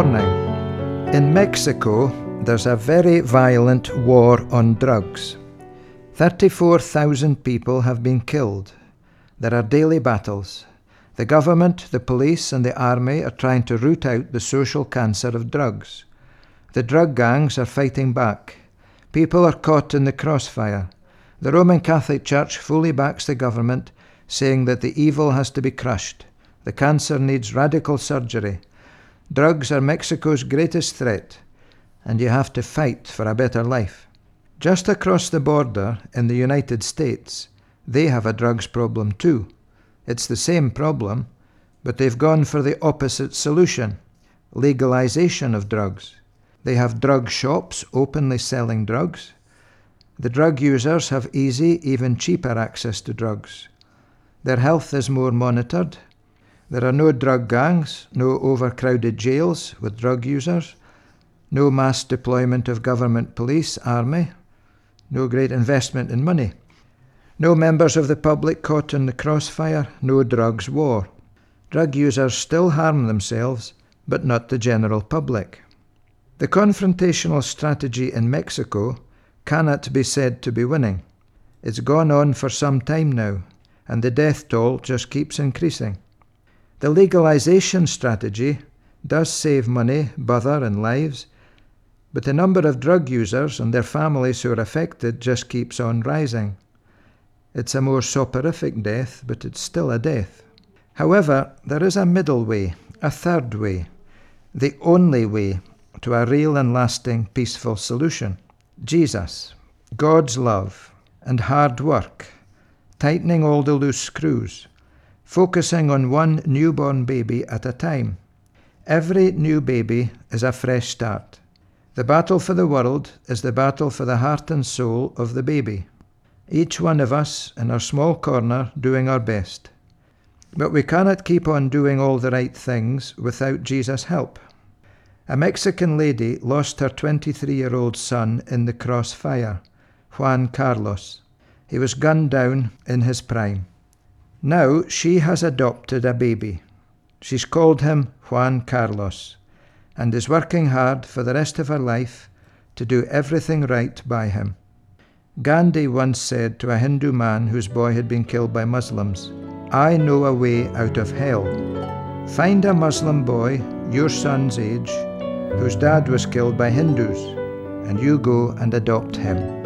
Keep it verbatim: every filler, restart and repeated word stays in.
Warning. In Mexico, there's a very violent war on drugs. thirty-four thousand people have been killed. There are daily battles. The government, the police, and the army are trying to root out the social cancer of drugs. The drug gangs are fighting back. People are caught in the crossfire. The Roman Catholic Church fully backs the government, saying that the evil has to be crushed. The cancer needs radical surgery. Drugs are Mexico's greatest threat, and you have to fight for a better life. Just across the border in the United States, they have a drugs problem too. It's the same problem, but they've gone for the opposite solution: legalization of drugs. They have drug shops openly selling drugs. The drug users have easy, even cheaper access to drugs. Their health is more monitored. There are no drug gangs, no overcrowded jails with drug users, no mass deployment of government police, army, no great investment in money, no members of the public caught in the crossfire, no drugs war. Drug users still harm themselves, but not the general public. The confrontational strategy in Mexico cannot be said to be winning. It's gone on for some time now, and the death toll just keeps increasing. The legalization strategy does save money, bother, and lives, but the number of drug users and their families who are affected just keeps on rising. It's a more soporific death, but it's still a death. However, there is a middle way, a third way, the only way to a real and lasting peaceful solution. Jesus, God's love, and hard work, tightening all the loose screws, focusing on one newborn baby at a time. Every new baby is a fresh start. The battle for the world is the battle for the heart and soul of the baby. Each one of us in our small corner doing our best. But we cannot keep on doing all the right things without Jesus' help. A Mexican lady lost her twenty-three-year-old son in the crossfire, Juan Carlos. He was gunned down in his prime. Now she has adopted a baby. She's called him Juan Carlos and is working hard for the rest of her life to do everything right by him. Gandhi once said to a Hindu man whose boy had been killed by Muslims, "I know a way out of hell. Find a Muslim boy your son's age whose dad was killed by Hindus, and you go and adopt him."